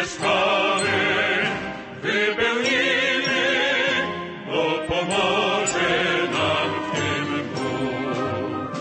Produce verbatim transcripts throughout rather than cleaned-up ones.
testament wypełnimy, bo pomoże nam w tym Bóg.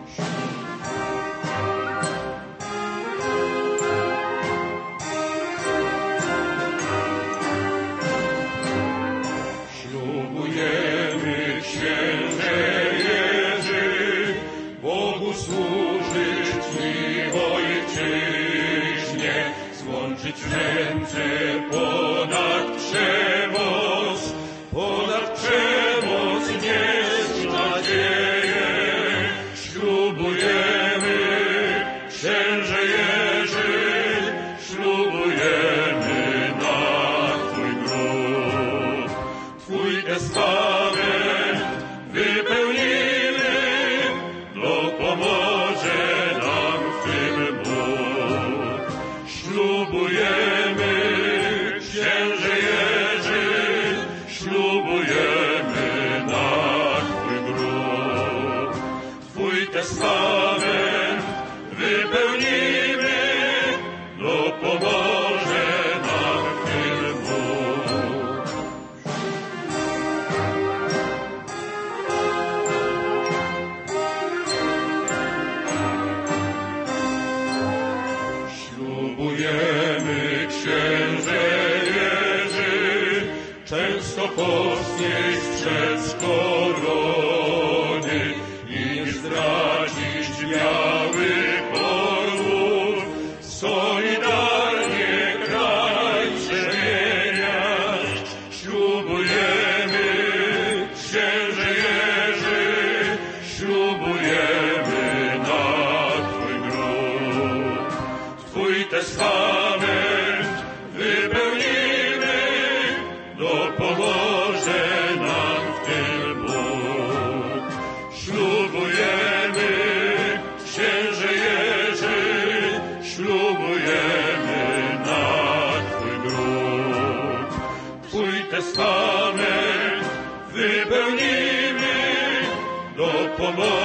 Ślubujemy, księże Jerzy, Bogu służyć i ojczyźnie, złączyć ręce ponad przemoc, ponad przemoc nieść nadzieję. Ślubujemy, księże Jerzy, ślubujemy na Twój grób. Twój testament wypełnimy, bo pomoże nam w tym Bóg. Ślubujemy, księże Jerzy, ślubujemy na Twój grób. Twój testament wypełnimy, bo pomoże nam w tym Bóg. Ślubujemy, księże Jerzy, często podnieść przed korony i nie zdradzić białych orłów, solidarnie kraj przemieniać. Ślubujemy, księże Jerzy, ślubujemy na Twój grób. Twój testament wypełnimy, pomoże nam w tym Bóg. Ślubujemy, księże Jerzy, ślubujemy na Twój grób. Twój testament wypełnimy, do pomocy